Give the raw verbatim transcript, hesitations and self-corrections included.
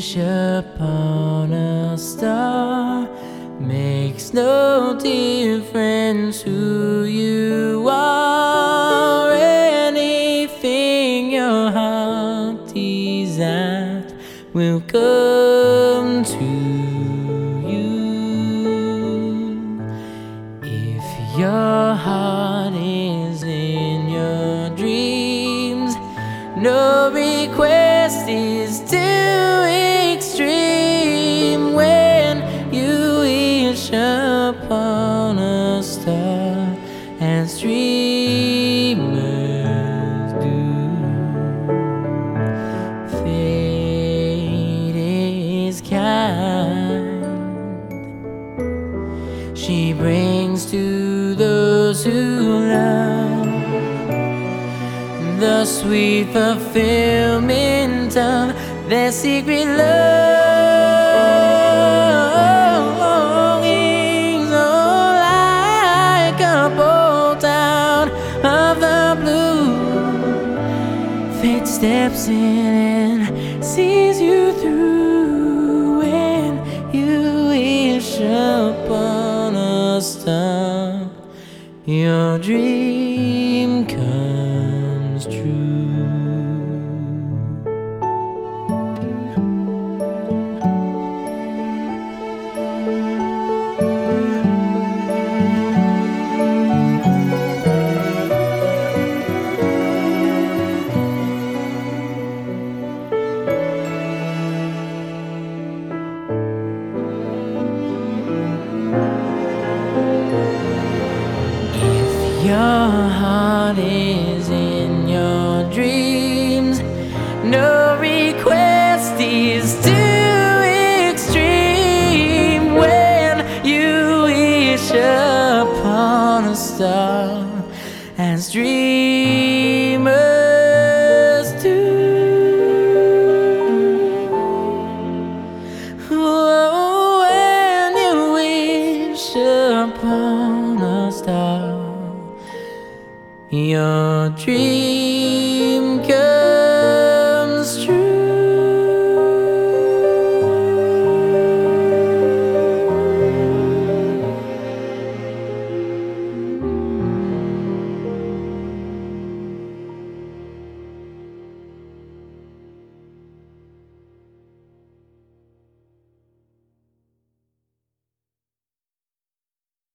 wish upon a star. Makes no difference who you are. Anything your heart desires will come to you. If your heart is in your dreams, no request is too extreme. When you wish upon a star, as dreamers do, fate is kind. She brings to those who love the sweet fulfillment of their secret longings. Oh, like a bolt out of the blue, fate steps in and sees you through. When you wish upon a star, your dream comes true. Your heart is in your dreams, no request is too extreme. When you wish upon a star, as dreamers do. Oh, when you wish upon a star, your dream